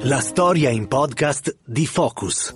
La storia in podcast di Focus.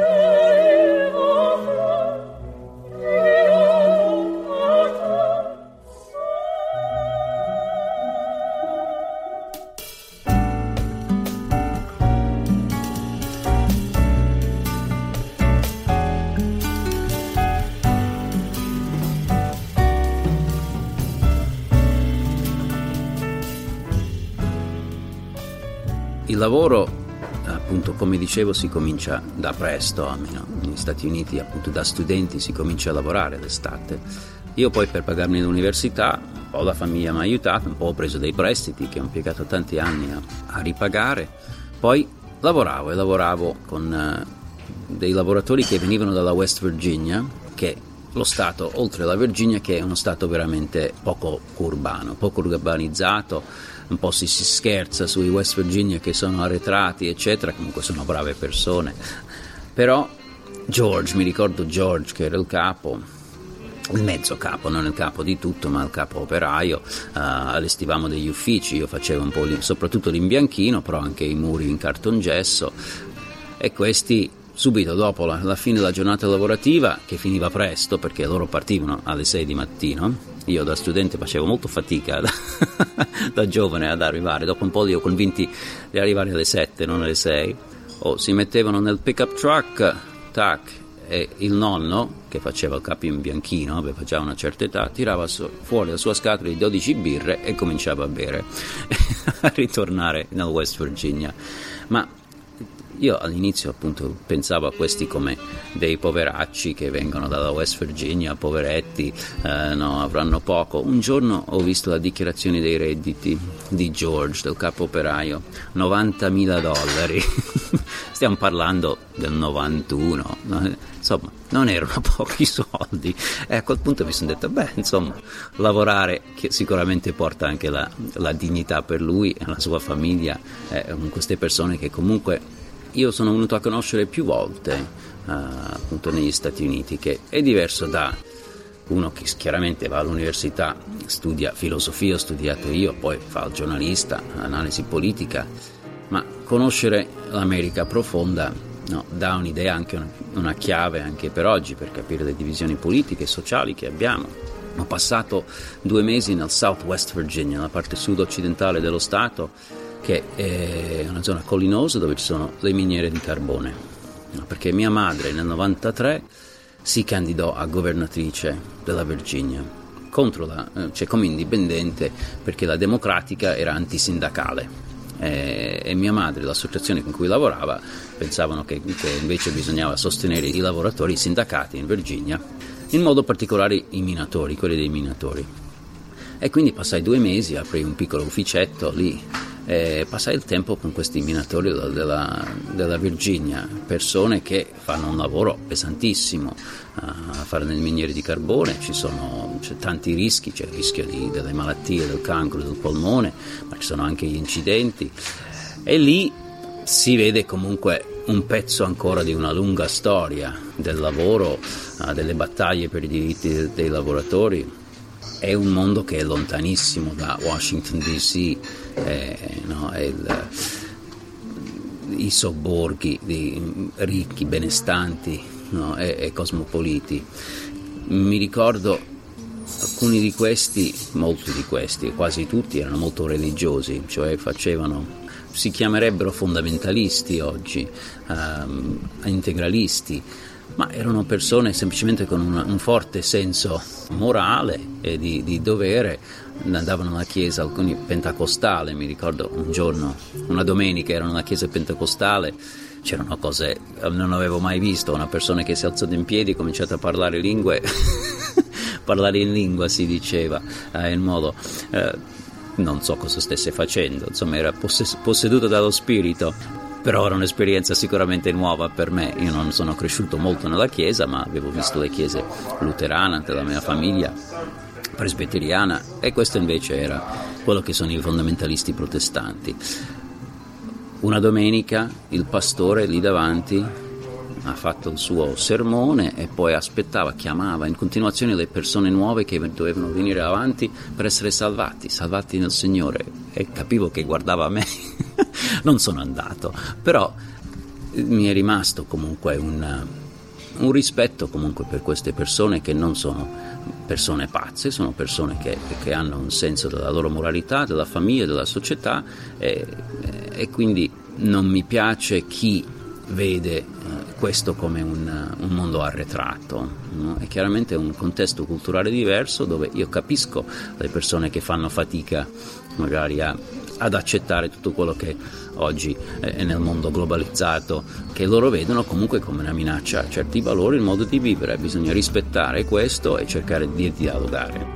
Il lavoro, appunto, come dicevo, si comincia da presto, almeno negli Stati Uniti, appunto da studenti si comincia a lavorare l'estate. Io poi, per pagarmi l'università, un po' la famiglia mi ha aiutato, un po' ho preso dei prestiti che ho impiegato tanti anni a ripagare. Poi lavoravo con dei lavoratori che venivano dalla West Virginia, che lo stato, oltre alla Virginia, che è uno stato veramente poco urbano, poco urbanizzato. Un po' si scherza sui West Virginia che sono arretrati, eccetera, comunque sono brave persone. Però mi ricordo George, che era il capo, il mezzo capo, non il capo di tutto, ma il capo operaio. Allestivamo degli uffici, io facevo un po' soprattutto l'imbianchino, però anche i muri in cartongesso, e questi subito dopo la fine della giornata lavorativa, che finiva presto perché loro partivano alle 6 di mattino. Io da studente facevo molto fatica da giovane ad arrivare, dopo un po' li ho convinti di arrivare alle 7, non alle 6. Si mettevano nel pick-up truck, tac, e il nonno, che faceva il capo in bianchino, aveva già una certa età, tirava fuori la sua scatola di 12 birre e cominciava a bere, a ritornare nel West Virginia. Ma io all'inizio, appunto, pensavo a questi come dei poveracci che vengono dalla West Virginia, poveretti, avranno poco. Un giorno ho visto la dichiarazione dei redditi di George, del capo operaio, $90.000. Stiamo parlando del 91, insomma, non erano pochi soldi. E a quel punto mi sono detto, insomma, lavorare, che sicuramente porta anche la dignità per lui e la sua famiglia, con queste persone che comunque io sono venuto a conoscere più volte, appunto negli Stati Uniti, che è diverso da uno che chiaramente va all'università, studia filosofia, ho studiato io, poi fa il giornalista, analisi politica, ma conoscere l'America profonda dà un'idea, anche una chiave anche per oggi, per capire le divisioni politiche e sociali che abbiamo. Ho passato 2 mesi nel Southwest Virginia, la parte sud-occidentale dello stato, che è una zona collinosa dove ci sono le miniere di carbone, perché mia madre nel 93 si candidò a governatrice della Virginia come indipendente, perché la democratica era antisindacale, e mia madre, l'associazione con cui lavorava, pensavano che invece bisognava sostenere i lavoratori, i sindacati in Virginia, in modo particolare i minatori, quelli dei minatori. E quindi passai 2 mesi, aprii un piccolo ufficetto lì, e passai il tempo con questi minatori della Virginia, persone che fanno un lavoro pesantissimo a fare nelle miniere di carbone. C'è tanti rischi, c'è il rischio delle malattie, del cancro, del polmone, ma ci sono anche gli incidenti, e lì si vede comunque un pezzo ancora di una lunga storia del lavoro, delle battaglie per i diritti dei lavoratori. È un mondo che è lontanissimo da Washington DC, i sobborghi ricchi, benestanti, e cosmopoliti. Mi ricordo alcuni di questi, molti di questi, quasi tutti erano molto religiosi, cioè si chiamerebbero fondamentalisti oggi, integralisti, ma erano persone semplicemente con un forte senso morale e di dovere. Andavano alla chiesa, alcuni pentecostale. Mi ricordo un giorno, una domenica, erano alla chiesa pentecostale, c'erano cose non avevo mai visto, una persona che si alzò in piedi e ha cominciato a parlare lingue parlare in lingua, si diceva, in modo non so cosa stesse facendo, insomma era posseduto dallo spirito. Però era un'esperienza sicuramente nuova per me. Io non sono cresciuto molto nella chiesa, ma avevo visto le chiese luterane della mia famiglia, presbiteriana, e questo invece era quello che sono i fondamentalisti protestanti. Una domenica il pastore lì davanti ha fatto il suo sermone e poi chiamava in continuazione le persone nuove che dovevano venire avanti per essere salvati nel Signore, e capivo che guardava me non sono andato, però mi è rimasto comunque un rispetto comunque per queste persone, che non sono persone pazze, sono persone che hanno un senso della loro moralità, della famiglia, della società, e quindi non mi piace chi vede questo come un mondo arretrato, no? È chiaramente un contesto culturale diverso, dove io capisco le persone che fanno fatica magari ad accettare tutto quello che oggi è nel mondo globalizzato, che loro vedono comunque come una minaccia a certi valori, il modo di vivere. Bisogna rispettare questo e cercare di dialogare.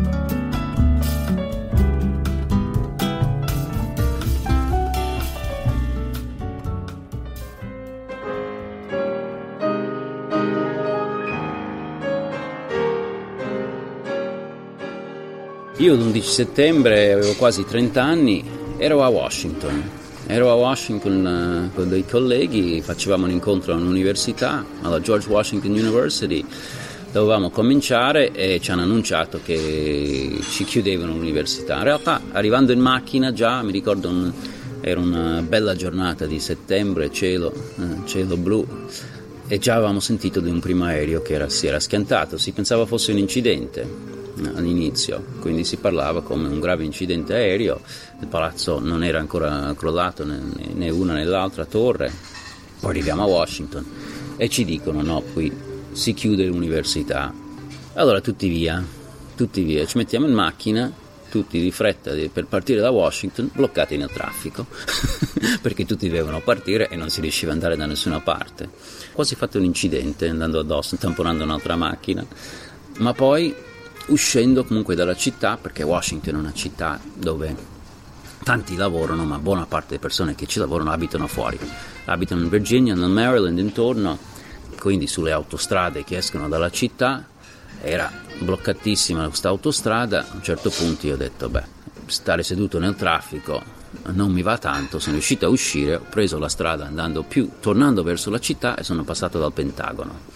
Io l'11 settembre avevo quasi 30 anni, ero a Washington con dei colleghi, facevamo un incontro all'università, alla George Washington University, dovevamo cominciare e ci hanno annunciato che ci chiudevano l'università. In realtà, arrivando in macchina, già mi ricordo era una bella giornata di settembre, cielo blu, e già avevamo sentito di un primo aereo che si era schiantato. Si pensava fosse un incidente all'inizio, quindi si parlava come un grave incidente aereo. Il palazzo non era ancora crollato, né una né l'altra torre. Poi arriviamo a Washington e ci dicono: no, qui si chiude l'università. Allora tutti via, ci mettiamo in macchina, tutti di fretta per partire da Washington, bloccati nel traffico perché tutti dovevano partire e non si riusciva ad andare da nessuna parte. Quasi fatto un incidente andando addosso, tamponando un'altra macchina. Ma poi, uscendo comunque dalla città, perché Washington è una città dove tanti lavorano, ma buona parte delle persone che ci lavorano abitano fuori, abitano in Virginia, nel Maryland, intorno, quindi sulle autostrade che escono dalla città. Era bloccatissima questa autostrada. A un certo punto io ho detto: stare seduto nel traffico non mi va tanto. Sono riuscito a uscire, ho preso la strada tornando verso la città, e sono passato dal Pentagono.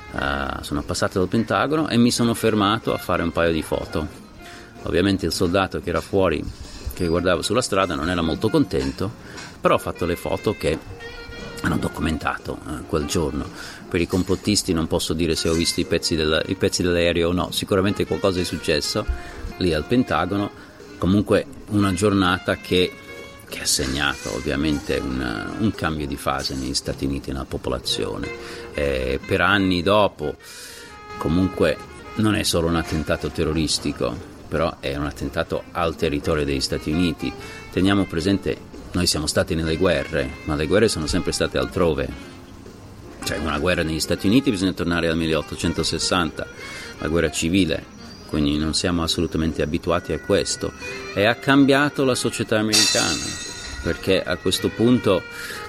E mi sono fermato a fare un paio di foto. Ovviamente il soldato che era fuori, che guardava sulla strada, non era molto contento, però ho fatto le foto che hanno documentato quel giorno. Per i complottisti non posso dire se ho visto i pezzi dell'aereo o no, sicuramente qualcosa è successo lì al Pentagono. Comunque una giornata che ha segnato ovviamente un cambio di fase negli Stati Uniti, nella popolazione. Per anni dopo, comunque, non è solo un attentato terroristico, però è un attentato al territorio degli Stati Uniti. Teniamo presente, noi siamo stati nelle guerre, ma le guerre sono sempre state altrove. Cioè, una guerra negli Stati Uniti bisogna tornare al 1860, la guerra civile. Quindi non siamo assolutamente abituati a questo, e ha cambiato la società americana, perché a questo punto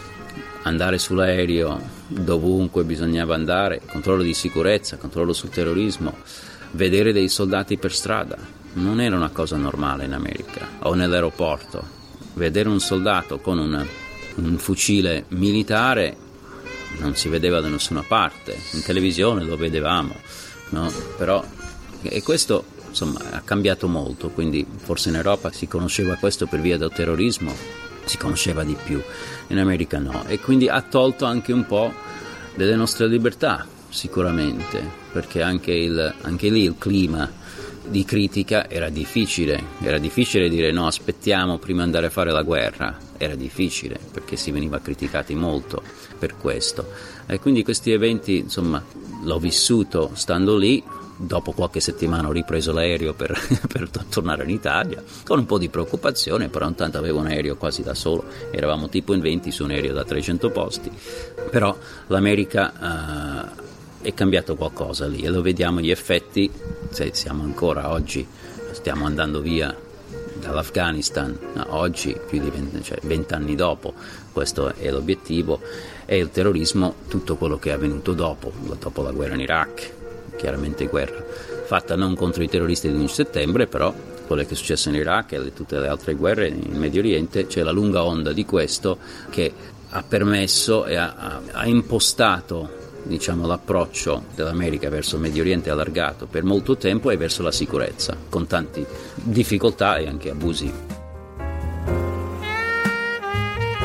andare sull'aereo dovunque bisognava andare, controllo di sicurezza, controllo sul terrorismo, vedere dei soldati per strada non era una cosa normale in America. O nell'aeroporto, vedere un soldato con un fucile militare non si vedeva da nessuna parte. In televisione lo vedevamo, no? Però e questo insomma ha cambiato molto. Quindi forse in Europa si conosceva questo per via del terrorismo, si conosceva di più, in America no, e quindi ha tolto anche un po' delle nostre libertà, sicuramente, perché anche lì il clima di critica era difficile dire no, aspettiamo prima di andare a fare la guerra. Era difficile perché si veniva criticati molto per questo, e quindi questi eventi insomma l'ho vissuto stando lì. Dopo qualche settimana ho ripreso l'aereo per tornare in Italia, con un po' di preoccupazione, però intanto avevo un aereo quasi da solo, eravamo tipo in 20 su un aereo da 300 posti, però l'America è cambiato qualcosa lì, e lo vediamo gli effetti. Siamo ancora oggi, stiamo andando via dall'Afghanistan, oggi più di 20 anni dopo, questo è l'obiettivo, e il terrorismo, tutto quello che è avvenuto dopo la guerra in Iraq. Chiaramente guerra fatta non contro i terroristi dell'11 settembre, però quello che è successo in Iraq e tutte le altre guerre in Medio Oriente, c'è la lunga onda di questo che ha permesso e ha impostato, diciamo, l'approccio dell'America verso il Medio Oriente allargato per molto tempo e verso la sicurezza, con tante difficoltà e anche abusi.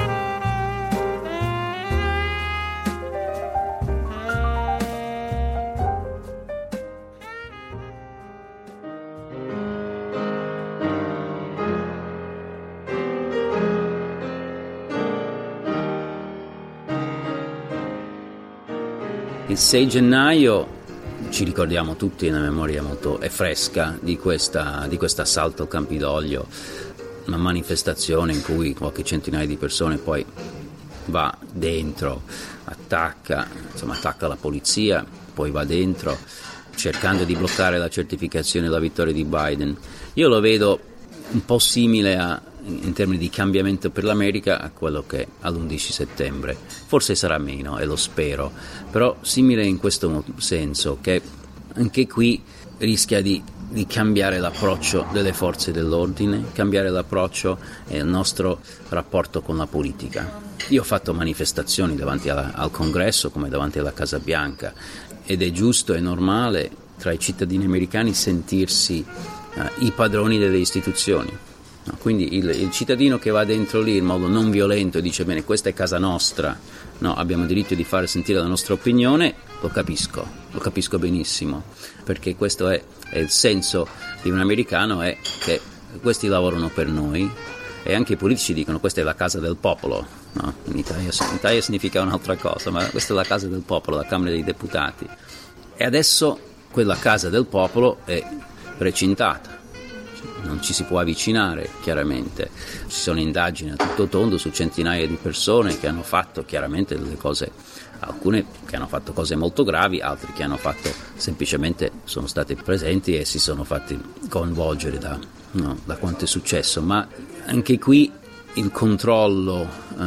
Il 6 gennaio ci ricordiamo tutti, una memoria molto fresca di quest'assalto al Campidoglio, una manifestazione in cui qualche centinaia di persone poi va dentro, attacca la polizia, poi va dentro cercando di bloccare la certificazione della vittoria di Biden. Io lo vedo un po' simile in termini di cambiamento per l'America a quello che è all'11 settembre, forse sarà meno e lo spero, però simile in questo senso, che anche qui rischia di cambiare l'approccio delle forze dell'ordine, cambiare l'approccio e il nostro rapporto con la politica. Io ho fatto manifestazioni davanti al Congresso come davanti alla Casa Bianca, ed è giusto e normale tra i cittadini americani sentirsi i padroni delle istituzioni. No, quindi il cittadino che va dentro lì in modo non violento e dice bene, questa è casa nostra, no, abbiamo diritto di fare sentire la nostra opinione, lo capisco benissimo, perché questo è il senso di un americano, è che questi lavorano per noi, e anche i politici dicono questa è la casa del popolo, no? In Italia significa un'altra cosa, ma questa è la casa del popolo, la Camera dei Deputati, e adesso quella casa del popolo è precintata. Non ci si può avvicinare, chiaramente. Ci sono indagini a tutto tondo su centinaia di persone che hanno fatto chiaramente delle cose, alcune che hanno fatto cose molto gravi, altre che hanno fatto semplicemente sono stati presenti e si sono fatti coinvolgere da quanto è successo. Ma anche qui il controllo,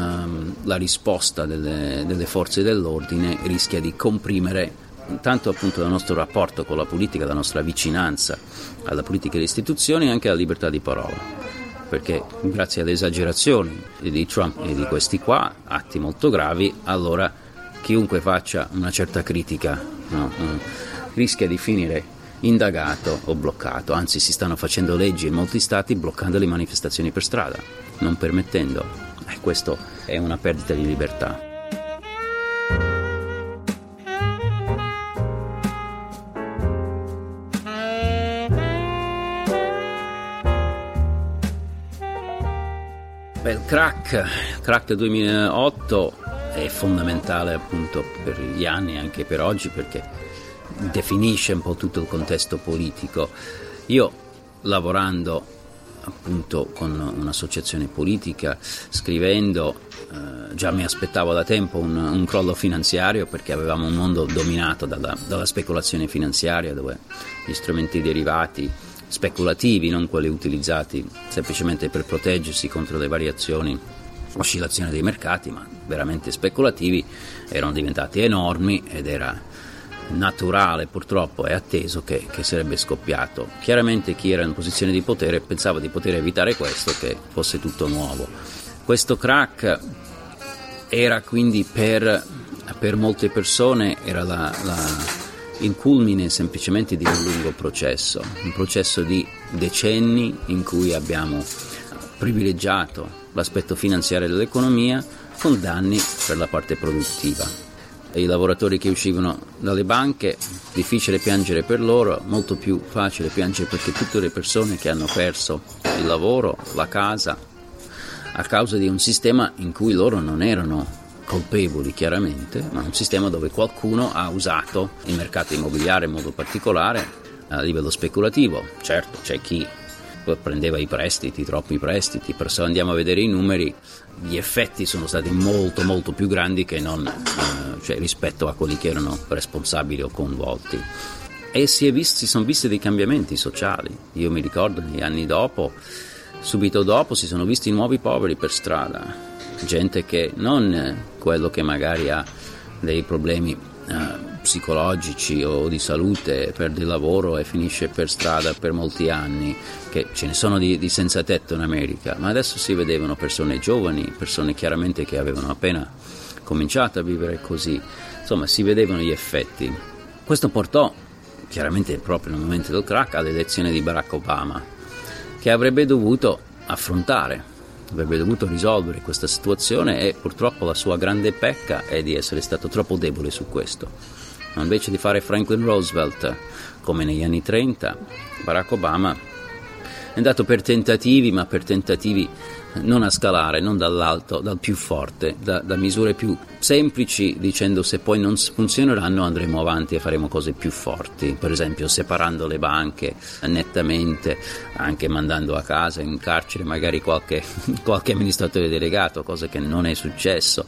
la risposta delle forze dell'ordine rischia di comprimere tanto appunto dal nostro rapporto con la politica, la nostra vicinanza alla politica e alle istituzioni, e anche alla libertà di parola, perché grazie alle esagerazioni di Trump e di questi qua, atti molto gravi, allora chiunque faccia una certa critica rischia di finire indagato o bloccato. Anzi, si stanno facendo leggi in molti stati bloccando le manifestazioni per strada, non permettendo, questo è una perdita di libertà. Il crack del 2008 è fondamentale appunto per gli anni e anche per oggi, perché definisce un po' tutto il contesto politico. Io, lavorando appunto con un'associazione politica, scrivendo, già mi aspettavo da tempo un crollo finanziario, perché avevamo un mondo dominato dalla speculazione finanziaria, dove gli strumenti derivati speculativi, non quelli utilizzati semplicemente per proteggersi contro le variazioni, oscillazioni dei mercati, ma veramente speculativi, erano diventati enormi, ed era naturale purtroppo e atteso che sarebbe scoppiato. Chiaramente chi era in posizione di potere pensava di poter evitare questo, che fosse tutto nuovo. Questo crack era quindi per molte persone era il culmine semplicemente di un lungo processo, un processo di decenni in cui abbiamo privilegiato l'aspetto finanziario dell'economia con danni per la parte produttiva. E i lavoratori che uscivano dalle banche, difficile piangere per loro, molto più facile piangere perché tutte le persone che hanno perso il lavoro, la casa, a causa di un sistema in cui loro non erano colpevoli chiaramente, ma un sistema dove qualcuno ha usato il mercato immobiliare in modo particolare a livello speculativo. Certo, c'è chi prendeva i prestiti, troppi prestiti, però se andiamo a vedere i numeri, gli effetti sono stati molto molto più grandi che non rispetto a quelli che erano responsabili o coinvolti. E si sono visti dei cambiamenti sociali. Io mi ricordo negli anni dopo, subito dopo, si sono visti nuovi poveri per strada, gente che non quello che magari ha dei problemi psicologici o di salute, perde il lavoro e finisce per strada per molti anni, che ce ne sono di senza tetto in America, ma adesso si vedevano persone giovani, persone chiaramente che avevano appena cominciato a vivere così, insomma si vedevano gli effetti. Questo portò chiaramente proprio nel momento del crack all'elezione di Barack Obama, che avrebbe dovuto risolvere questa situazione, e purtroppo la sua grande pecca è di essere stato troppo debole su questo. Ma invece di fare Franklin Roosevelt come negli anni 30, Barack Obama andato per tentativi, ma per tentativi non a scalare, non dall'alto, dal più forte, da misure più semplici, dicendo se poi non funzioneranno andremo avanti e faremo cose più forti, per esempio separando le banche nettamente, anche mandando a casa, in carcere magari qualche amministratore delegato, cosa che non è successo,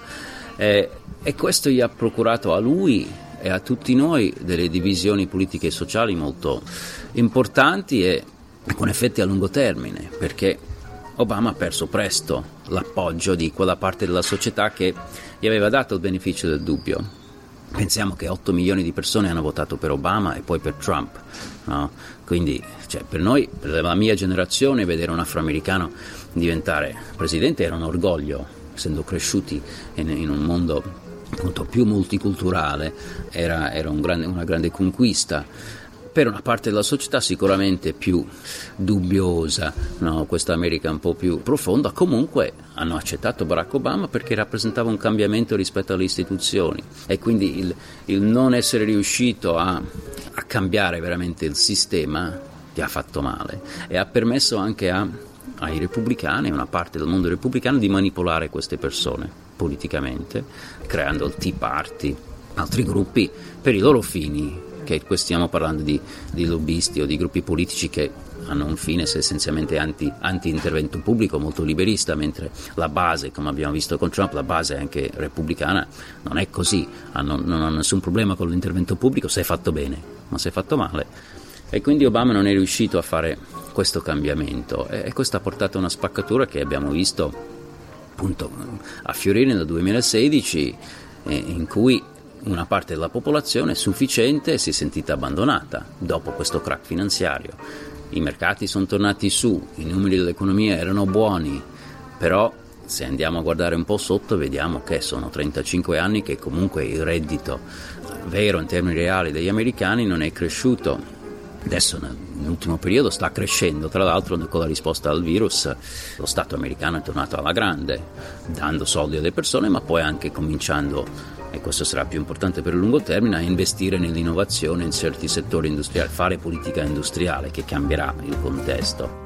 e questo gli ha procurato a lui e a tutti noi delle divisioni politiche e sociali molto importanti e con effetti a lungo termine, perché Obama ha perso presto l'appoggio di quella parte della società che gli aveva dato il beneficio del dubbio. Pensiamo che 8 milioni di persone hanno votato per Obama e poi per Trump, no? Quindi per noi, per la mia generazione, vedere un afroamericano diventare presidente era un orgoglio, essendo cresciuti in un mondo appunto più multiculturale, era una grande conquista. Per una parte della società sicuramente più dubbiosa, no? Questa America un po' più profonda, comunque hanno accettato Barack Obama perché rappresentava un cambiamento rispetto alle istituzioni, e quindi il non essere riuscito a cambiare veramente il sistema ti ha fatto male e ha permesso anche ai repubblicani, una parte del mondo repubblicano, di manipolare queste persone politicamente, creando il Tea Party, altri gruppi per i loro fini, che qui stiamo parlando di lobbisti o di gruppi politici che hanno un fine essenzialmente anti-intervento pubblico, molto liberista, mentre la base, come abbiamo visto con Trump, la base anche repubblicana non è così, non hanno nessun problema con l'intervento pubblico se è fatto bene, ma se è fatto male. E quindi Obama non è riuscito a fare questo cambiamento e questo ha portato a una spaccatura che abbiamo visto appunto a fiorire nel 2016, in cui una parte della popolazione sufficiente si è sentita abbandonata dopo questo crack finanziario. I mercati sono tornati su, i numeri dell'economia erano buoni, però se andiamo a guardare un po' sotto vediamo che sono 35 anni che comunque il reddito vero in termini reali degli americani non è cresciuto. Adesso nell'ultimo periodo sta crescendo, tra l'altro con la risposta al virus lo Stato americano è tornato alla grande, dando soldi alle persone, ma poi anche cominciando, e questo sarà più importante per il lungo termine, a investire nell'innovazione in certi settori industriali, fare politica industriale che cambierà il contesto.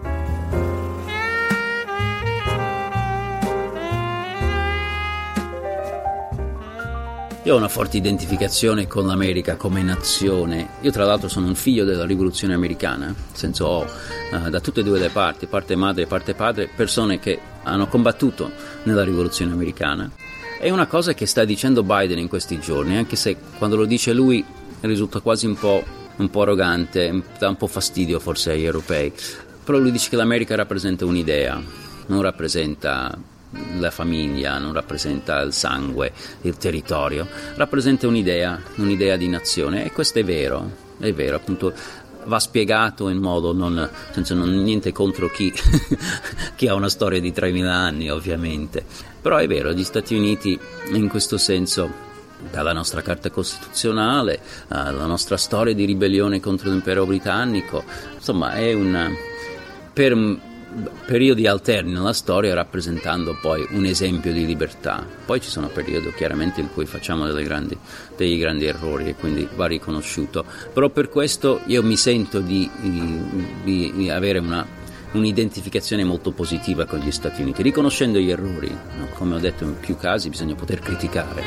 Io ho una forte identificazione con l'America come nazione. Io tra l'altro sono un figlio della rivoluzione americana, nel senso ho da tutte e due le parti, parte madre e parte padre, persone che hanno combattuto nella rivoluzione americana. È una cosa che sta dicendo Biden in questi giorni, anche se quando lo dice lui risulta quasi un po' arrogante, dà un po' fastidio forse agli europei, però lui dice che l'America rappresenta un'idea, non rappresenta la famiglia, non rappresenta il sangue, il territorio, rappresenta un'idea di nazione, e questo è vero, appunto va spiegato in modo senza niente contro chi ha una storia di 3.000 anni ovviamente, però è vero, gli Stati Uniti in questo senso, dalla nostra carta costituzionale, la nostra storia di ribellione contro l'impero britannico, insomma è per periodi alterni nella storia, rappresentando poi un esempio di libertà. Poi ci sono periodi chiaramente in cui facciamo degli grandi errori e quindi va riconosciuto, però per questo io mi sento di avere un'identificazione molto positiva con gli Stati Uniti, riconoscendo gli errori, no? Come ho detto, in più casi bisogna poter criticare.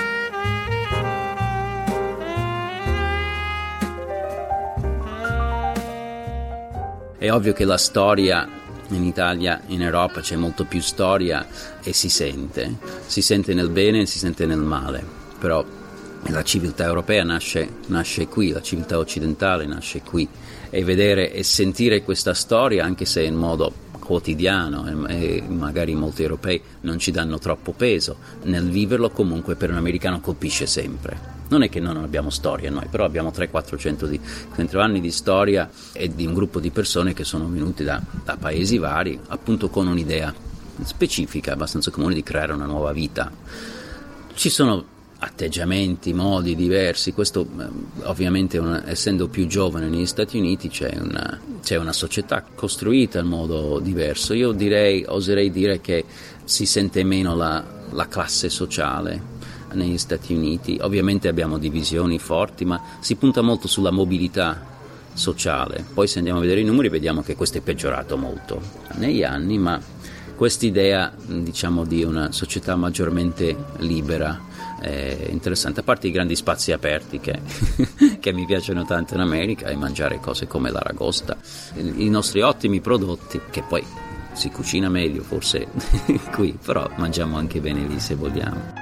È ovvio che la storia in Italia, in Europa c'è molto più storia e si sente nel bene e si sente nel male, però la civiltà europea nasce qui, la civiltà occidentale nasce qui, e vedere e sentire questa storia, anche se in modo quotidiano e magari molti europei non ci danno troppo peso, nel viverlo comunque per un americano colpisce sempre. Non è che noi non abbiamo storia noi, però abbiamo 300-400 anni di storia e di un gruppo di persone che sono venuti da paesi vari, appunto con un'idea specifica, abbastanza comune, di creare una nuova vita. Ci sono atteggiamenti, modi diversi, questo ovviamente essendo più giovane negli Stati Uniti c'è una società costruita in modo diverso. Io oserei dire che si sente meno la classe sociale negli Stati Uniti. Ovviamente abbiamo divisioni forti, ma si punta molto sulla mobilità sociale. Poi se andiamo a vedere i numeri vediamo che questo è peggiorato molto negli anni, ma quest'idea, diciamo, di una società maggiormente libera è interessante, a parte i grandi spazi aperti che mi piacciono tanto in America, e mangiare cose come l'aragosta, i nostri ottimi prodotti, che poi si cucina meglio forse qui, però mangiamo anche bene lì se vogliamo.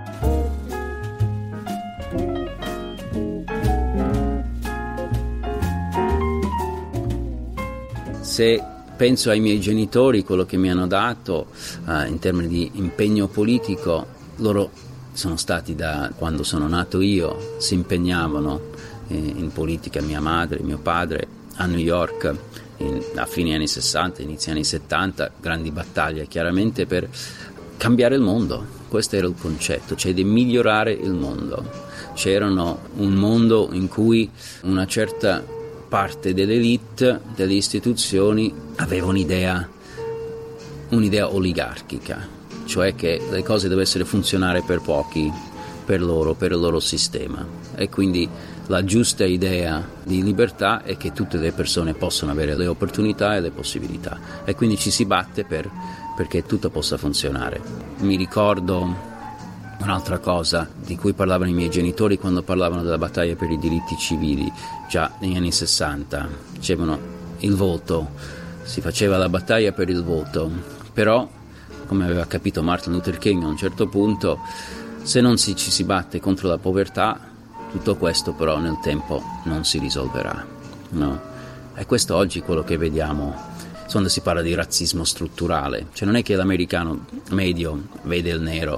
Se penso ai miei genitori, quello che mi hanno dato in termini di impegno politico, loro sono stati, da quando sono nato io, si impegnavano in politica, mia madre, mio padre, a New York a fine anni 60, inizi anni 70, grandi battaglie chiaramente per cambiare il mondo. Questo era il concetto, cioè di migliorare il mondo. C'erano un mondo in cui una certa parte dell'elite, delle istituzioni, aveva un'idea oligarchica, cioè che le cose dovessero funzionare per pochi, per il loro sistema, e quindi la giusta idea di libertà è che tutte le persone possano avere le opportunità e le possibilità, e quindi ci si batte perché tutto possa funzionare. Mi ricordo un'altra cosa di cui parlavano i miei genitori quando parlavano della battaglia per i diritti civili, già negli anni 60, dicevano il voto, si faceva la battaglia per il voto, però come aveva capito Martin Luther King a un certo punto, se non ci si batte contro la povertà, tutto questo però nel tempo non si risolverà, no? E questo oggi è quello che vediamo quando si parla di razzismo strutturale, cioè non è che l'americano medio vede il nero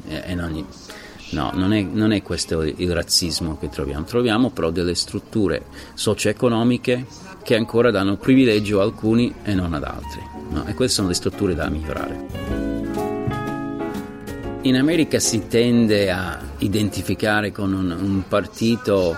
non è questo il razzismo che troviamo però delle strutture socio-economiche che ancora danno privilegio a alcuni e non ad altri, no? E queste sono le strutture da migliorare. In America si tende a identificare con un partito,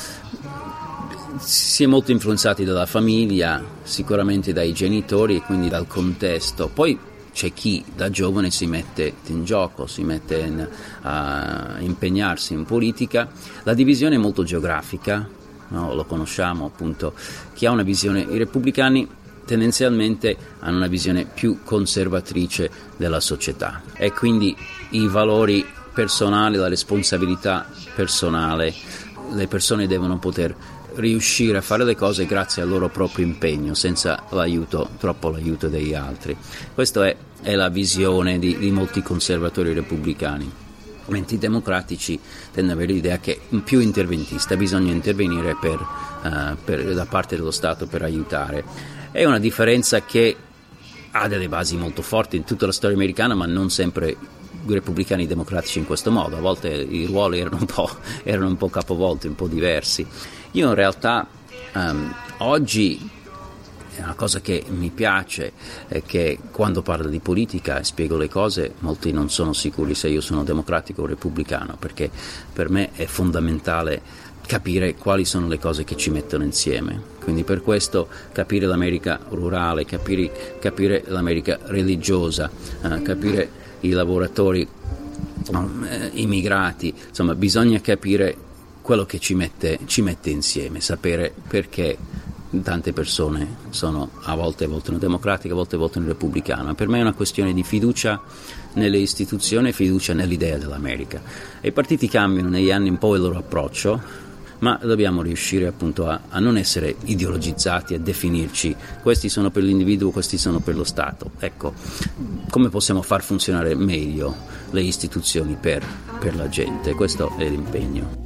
si è molto influenzati dalla famiglia, sicuramente dai genitori e quindi dal contesto. Poi c'è chi da giovane si mette in gioco, si mette a impegnarsi in politica. La divisione è molto geografica, no? Lo conosciamo appunto. Chi ha una visione, i repubblicani tendenzialmente hanno una visione più conservatrice della società, e quindi i valori personali, la responsabilità personale, le persone devono riuscire a fare le cose grazie al loro proprio impegno, senza troppo l'aiuto degli altri. Questa è la visione di molti conservatori repubblicani, mentre i democratici tendono ad avere l'idea che più interventista, bisogna intervenire da parte dello Stato per aiutare. È una differenza che ha delle basi molto forti in tutta la storia americana, ma non sempre i repubblicani e i democratici in questo modo. A volte i ruoli erano un po' capovolti, un po' diversi. Io in realtà oggi una cosa che mi piace è che quando parlo di politica e spiego le cose, molti non sono sicuri se io sono democratico o repubblicano, perché per me è fondamentale capire quali sono le cose che ci mettono insieme. Quindi per questo capire l'America rurale, capire l'America religiosa, capire i lavoratori immigrati, insomma bisogna capire quello che ci mette insieme, sapere perché tante persone a volte votano democratico, a volte votano repubblicano. Per me è una questione di fiducia nelle istituzioni e fiducia nell'idea dell'America. E i partiti cambiano negli anni un po' il loro approccio, ma dobbiamo riuscire appunto a non essere ideologizzati, a definirci questi sono per l'individuo, questi sono per lo Stato. Ecco, come possiamo far funzionare meglio le istituzioni per la gente? Questo è l'impegno.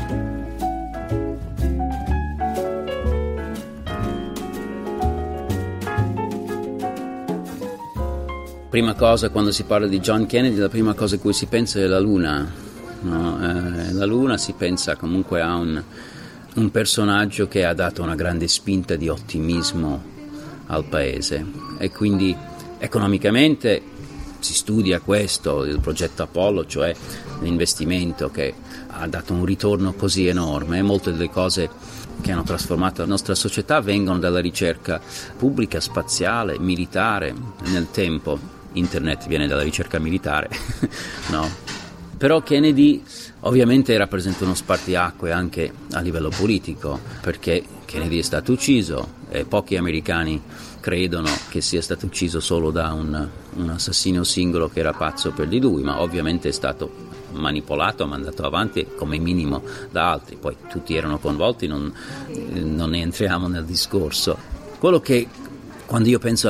Prima cosa, quando si parla di John Kennedy, la prima cosa a cui si pensa è la Luna. No, la Luna si pensa comunque a un personaggio che ha dato una grande spinta di ottimismo al paese, e quindi economicamente si studia questo, il progetto Apollo, cioè l'investimento che ha dato un ritorno così enorme, e molte delle cose che hanno trasformato la nostra società vengono dalla ricerca pubblica, spaziale, militare. Nel tempo internet viene dalla ricerca militare, no? Però Kennedy ovviamente rappresenta uno spartiacque anche a livello politico, perché Kennedy è stato ucciso e pochi americani credono che sia stato ucciso solo da un assassino singolo che era pazzo per di lui, ma ovviamente è stato manipolato, mandato avanti come minimo da altri, poi tutti erano coinvolti, non ne entriamo nel discorso. Quello che quando io penso a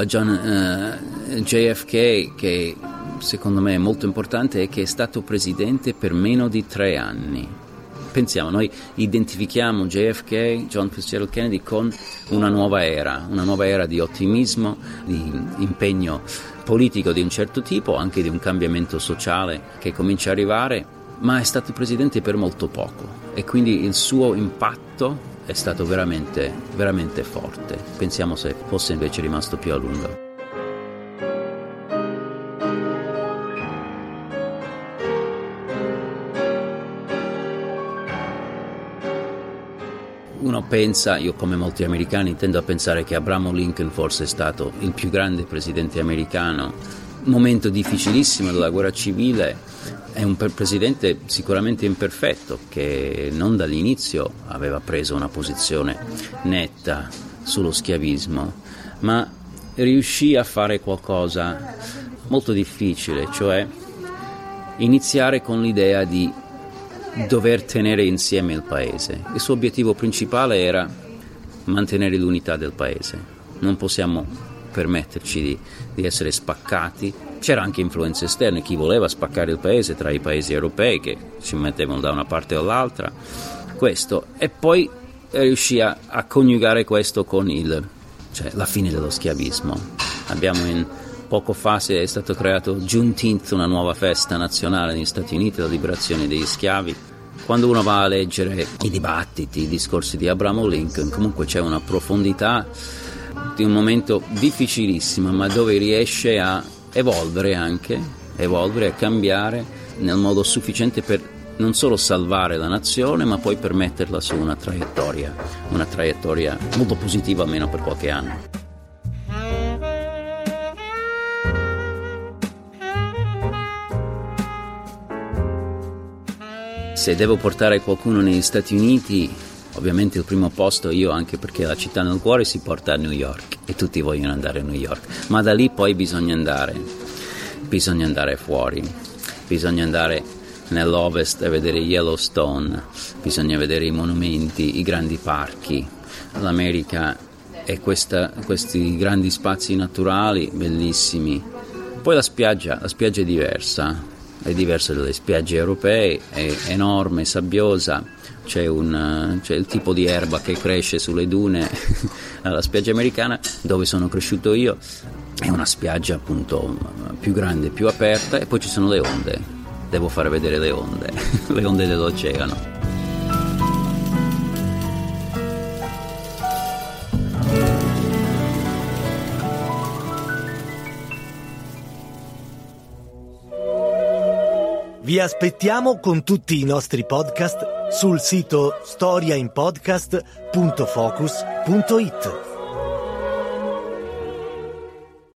JFK, che secondo me è molto importante, è che è stato presidente per meno di 3 anni. Pensiamo, noi identifichiamo JFK, John Fitzgerald Kennedy, con una nuova era di ottimismo, di impegno politico di un certo tipo, anche di un cambiamento sociale che comincia a arrivare, ma è stato presidente per molto poco e quindi il suo impatto è stato veramente, veramente forte. Pensiamo se fosse invece rimasto più a lungo. Uno pensa, io come molti americani tendo a pensare che Abraham Lincoln forse è stato il più grande presidente americano, un momento difficilissimo della guerra civile, è un presidente sicuramente imperfetto che non dall'inizio aveva preso una posizione netta sullo schiavismo, ma riuscì a fare qualcosa molto difficile, cioè iniziare con l'idea di dover tenere insieme il paese. Il suo obiettivo principale era mantenere l'unità del paese. Non possiamo permetterci di essere spaccati. C'era anche influenze esterne, chi voleva spaccare il paese tra i paesi europei che ci mettevano da una parte o l'altra. Questo, e poi riuscì a coniugare questo con la fine dello schiavismo. Poco fa è stato creato Juneteenth, una nuova festa nazionale negli Stati Uniti, la liberazione degli schiavi. Quando uno va a leggere i dibattiti, i discorsi di Abraham Lincoln, comunque c'è una profondità di un momento difficilissimo, ma dove riesce a evolvere, a cambiare nel modo sufficiente per non solo salvare la nazione, ma poi per metterla su una traiettoria molto positiva, almeno per qualche anno. Se devo portare qualcuno negli Stati Uniti, ovviamente il primo posto io, anche perché la città nel cuore, si porta a New York e tutti vogliono andare a New York, ma da lì poi bisogna andare fuori, bisogna andare nell'ovest a vedere Yellowstone, bisogna vedere i monumenti, i grandi parchi. L'America è questi grandi spazi naturali bellissimi. Poi la spiaggia è diversa dalle spiagge europee, è enorme, sabbiosa, c'è il tipo di erba che cresce sulle dune. La spiaggia americana, dove sono cresciuto io, è una spiaggia appunto più grande, più aperta, e poi ci sono le onde. Devo far vedere le onde dell'oceano. Vi aspettiamo con tutti i nostri podcast sul sito storiainpodcast.focus.it.